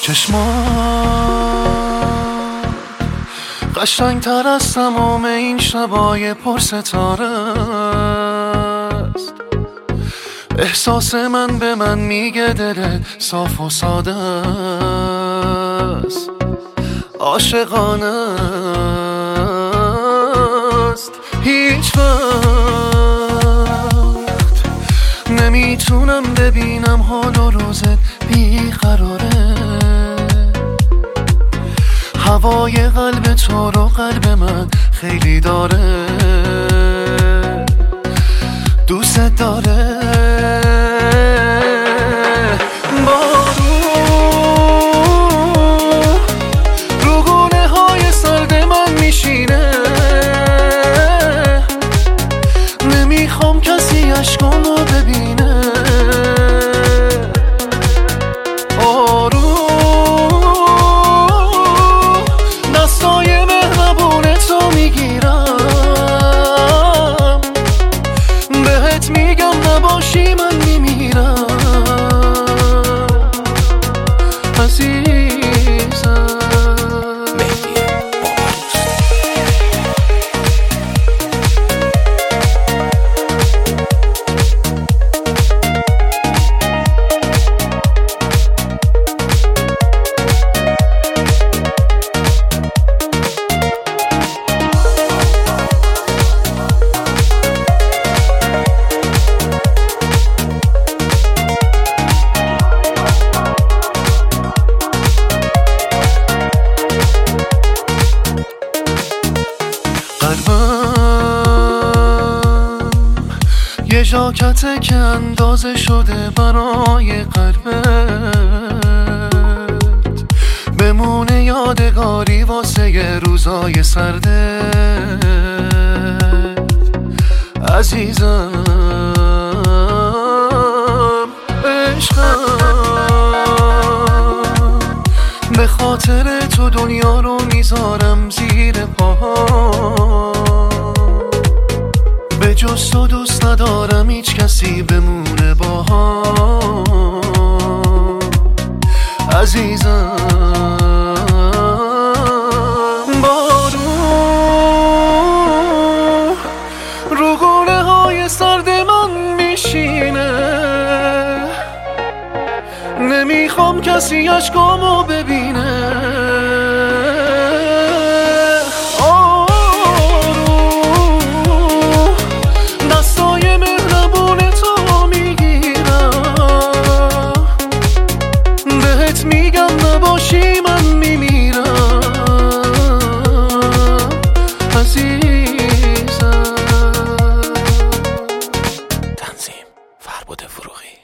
چشمان قشنگ تر از تمام این شبای پر ستاره است. احساس من به من میگه دلت صاف و ساده است، عاشقانه است. هیچ وقت نمیتونم ببینم حال و روزت بیقراره. هوای قلب تو رو قلب من خیلی داره، دوست داره. بارون رو گونه های سرد من میشینه، نمیخوام کسی عشقامو ببینه. دستای مهربون تو میگیرم، بهت میگم نباشی من میمیرم عزیزم. یه ژاکته که اندازه شده برای قلبت، بمونه یادگاری واسه یه روزای سردت عزیزم. عشقم به خاطر تو دنیا رو میذارم زیر پاها، به جز تو دوست ندارم هیچ کسی بمونه باها عزیزم. بارون رو گونه های سرد من میشینه، نمیخوام کسی عشقامو ببینه. میگم نباشی من میمیرم عزیزم. تنظیم فربد فروغی.